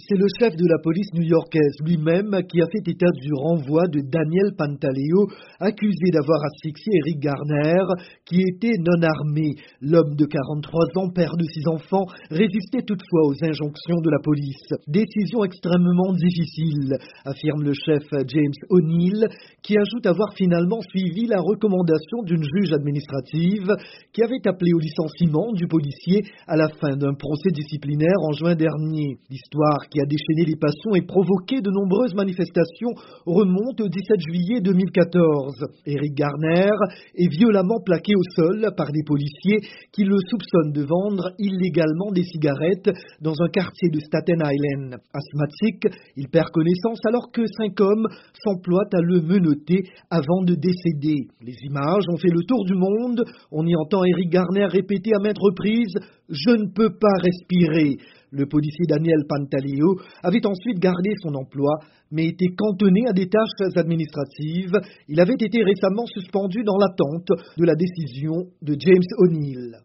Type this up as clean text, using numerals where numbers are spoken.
C'est le chef de la police new-yorkaise lui-même qui a fait état du renvoi de Daniel Pantaleo, accusé d'avoir asphyxié Eric Garner, qui était non armé. L'homme de 43 ans, père de 6 enfants, résistait toutefois aux injonctions de la police. Décision extrêmement difficile, affirme le chef James O'Neill, qui ajoute avoir finalement suivi la recommandation d'une juge administrative qui avait appelé au licenciement du policier à la fin d'un procès disciplinaire en juin dernier. L'histoire qui a déchaîné les passions et provoqué de nombreuses manifestations remonte au 17 juillet 2014. Eric Garner est violemment plaqué au sol par des policiers qui le soupçonnent de vendre illégalement des cigarettes dans un quartier de Staten Island. Asthmatique, il perd connaissance alors que 5 hommes s'emploient à le menotter avant de décéder. Les images ont fait le tour du monde. On y entend Eric Garner répéter à maintes reprises « Je ne peux pas respirer ». Le policier Daniel Pantaleo avait ensuite gardé son emploi, mais était cantonné à des tâches administratives. Il avait été récemment suspendu dans l'attente de la décision de James O'Neill.